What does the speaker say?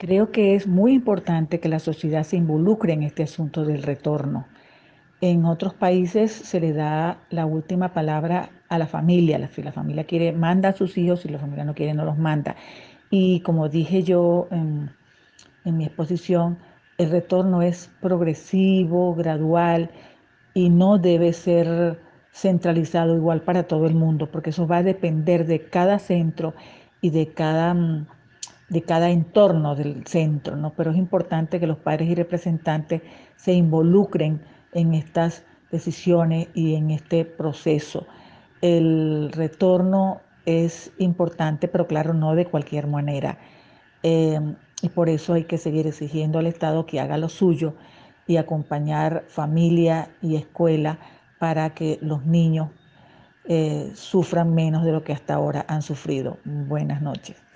Creo que es muy importante que la sociedad se involucre en este asunto del retorno. En otros países se le da la última palabra a la familia. Si la familia quiere, manda a sus hijos; si la familia no quiere, no los manda. Y como dije yo en mi exposición, el retorno es progresivo, gradual y no debe ser centralizado igual para todo el mundo, porque eso va a depender de cada centro y de cada entorno del centro, ¿no? Pero es importante que los padres y representantes se involucren en estas decisiones y en este proceso. El retorno es importante, pero claro, no de cualquier manera. Eh, y por eso hay que seguir exigiendo al Estado que haga lo suyo y acompañar familia y escuela para que los niños sufran menos de lo que hasta ahora han sufrido. Buenas noches.